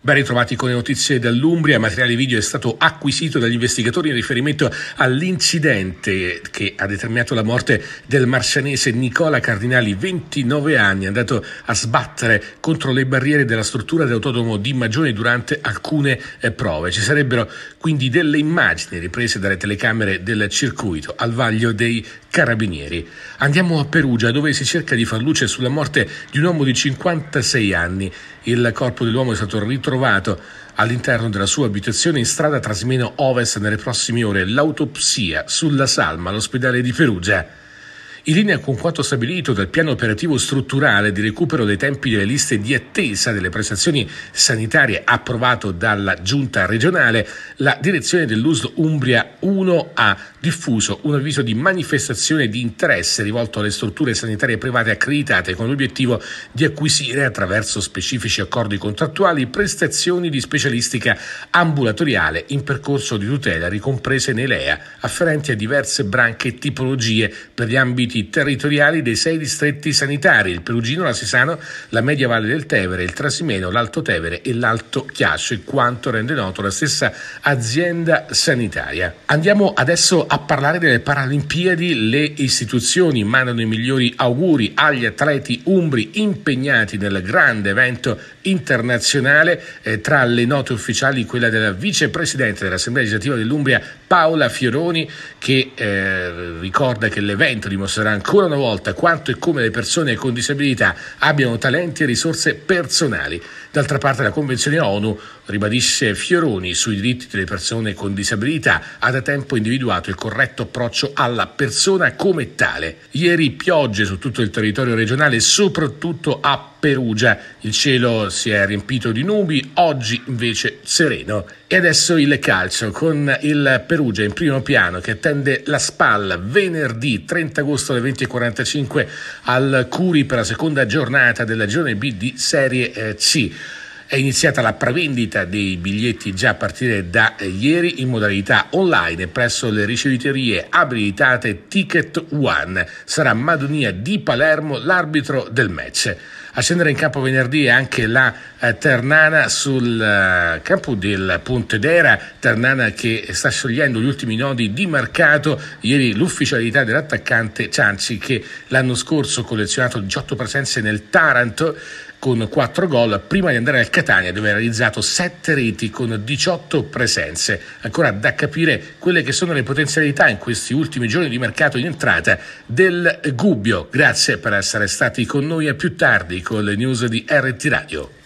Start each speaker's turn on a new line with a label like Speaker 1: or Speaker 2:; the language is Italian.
Speaker 1: Ben ritrovati con le notizie dall'Umbria. Materiale video è stato acquisito dagli investigatori in riferimento all'incidente che ha determinato la morte del marcianese Nicola Cardinali, 29 anni, andato a sbattere contro le barriere della struttura dell'autodromo di Magione durante alcune prove. Ci sarebbero quindi delle immagini riprese dalle telecamere del circuito al vaglio dei Carabinieri. Andiamo a Perugia, dove si cerca di far luce sulla morte di un uomo di 56 anni. Il corpo dell'uomo è stato ritrovato all'interno della sua abitazione in strada Trasimeno Ovest nelle prossime ore. L'autopsia sulla salma all'ospedale di Perugia. In linea con quanto stabilito dal piano operativo strutturale di recupero dei tempi delle liste di attesa delle prestazioni sanitarie approvato dalla Giunta regionale, la direzione dell'USL Umbria 1 ha diffuso un avviso di manifestazione di interesse rivolto alle strutture sanitarie private accreditate con l'obiettivo di acquisire, attraverso specifici accordi contrattuali, prestazioni di specialistica ambulatoriale in percorso di tutela ricomprese nei LEA, afferenti a diverse branche e tipologie per gli ambiti territoriali dei 6 distretti sanitari: il Perugino, la Sisano, la Media Valle del Tevere, il Trasimeno, l'Alto Tevere e l'Alto Chiasso, e quanto rende noto la stessa azienda sanitaria. Andiamo adesso a parlare delle Paralimpiadi. Le istituzioni mandano i migliori auguri agli atleti umbri impegnati nel grande evento internazionale. Tra le note ufficiali quella della vicepresidente dell'Assemblea legislativa dell'Umbria Paola Fioroni, che ricorda che l'evento dimostrerà ancora una volta quanto e come le persone con disabilità abbiano talenti e risorse personali. D'altra parte, la Convenzione ONU, ribadisce Fioroni, sui diritti delle persone con disabilità ha da tempo individuato il corretto approccio alla persona come tale. Ieri piogge su tutto il territorio regionale, soprattutto a Perugia. Il cielo si è riempito di nubi, oggi invece sereno. E adesso il calcio, con il Perugia in primo piano che attende la Spal venerdì 30 agosto alle 20:45 al Curi per la seconda giornata della girone B di Serie C. È iniziata la prevendita dei biglietti già a partire da ieri in modalità online presso le riceviterie abilitate Ticket One. Sarà Madonia di Palermo l'arbitro del match. A scendere in campo venerdì è anche la Ternana sul campo del Pontedera, Ternana che sta sciogliendo gli ultimi nodi di mercato. Ieri l'ufficialità dell'attaccante Cianci, che l'anno scorso collezionato 18 presenze nel Taranto con 4 gol, prima di andare al Catania dove ha realizzato 7 reti con 18 presenze. Ancora da capire quelle che sono le potenzialità in questi ultimi giorni di mercato in entrata del Gubbio. Grazie per essere stati con noi, a più tardi con le news di RT Radio.